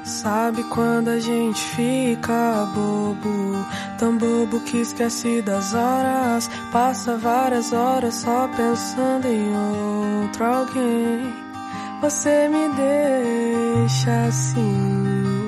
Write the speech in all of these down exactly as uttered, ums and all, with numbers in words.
Sabe quando a gente fica bobo, tão bobo que esquece das horas, passa várias horas só pensando em outro alguém. Você me deixa assim.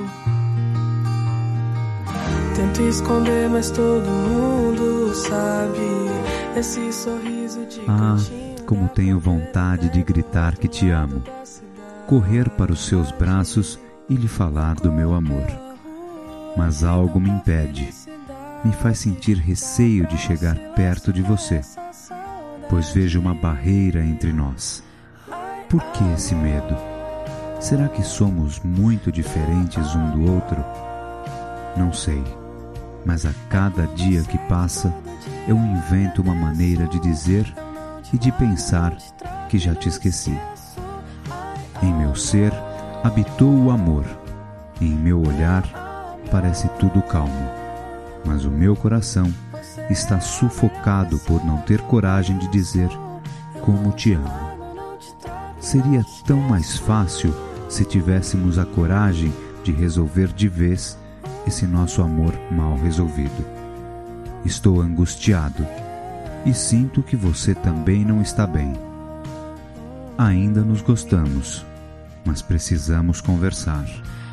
Tento esconder, mas todo mundo sabe. Esse sorriso de Ah, como tenho vontade de gritar que te amo, correr para os seus braços e lhe falar do meu amor. Mas algo me impede, me faz sentir receio de chegar perto de você, pois vejo uma barreira entre nós. Por que esse medo? Será que somos muito diferentes um do outro? Não sei, mas a cada dia que passa, eu invento uma maneira de dizer e de pensar que já te esqueci. Em meu ser habitou o amor, e em meu olhar parece tudo calmo, mas o meu coração está sufocado por não ter coragem de dizer como te amo. Seria tão mais fácil se tivéssemos a coragem de resolver de vez esse nosso amor mal resolvido. Estou angustiado e sinto que você também não está bem. Ainda nos gostamos, mas precisamos conversar.